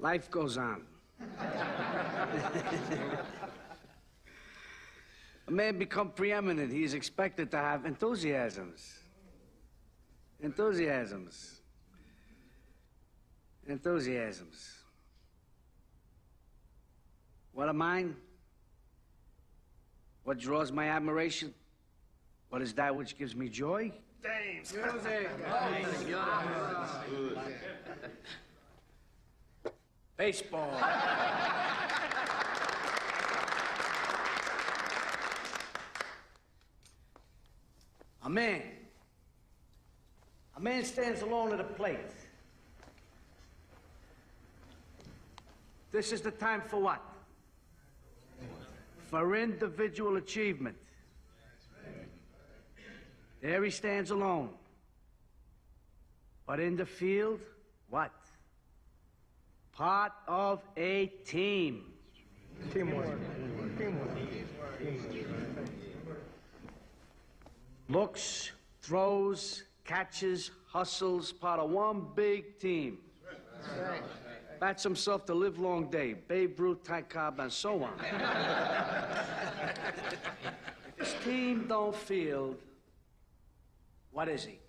Life goes on. A man become preeminent, he is expected to have enthusiasms. Enthusiasms. Enthusiasms. What are mine? What draws my admiration? What is that which gives me joy? James. Music. Baseball. A man stands alone at a plate. This is the time for what? For individual achievement. There he stands alone. But in the field, what? Part of a team. Teamwork. Teamwork. Looks, throws, catches, hustles, part of one big team. Bats himself the livelong day. Babe Ruth, Ty Cobb, and so on. If his team don't field, what is he?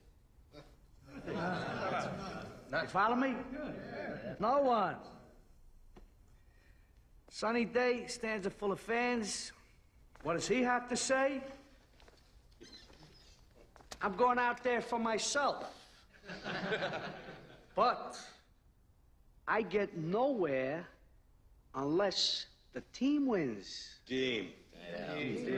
You follow me? No one. Sunny day, stands full of fans. What does he have to say? I'm going out there for myself. But I get nowhere unless the team wins. Team. Yeah.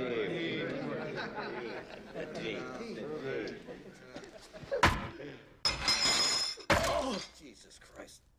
Team. Oh, Jesus Christ.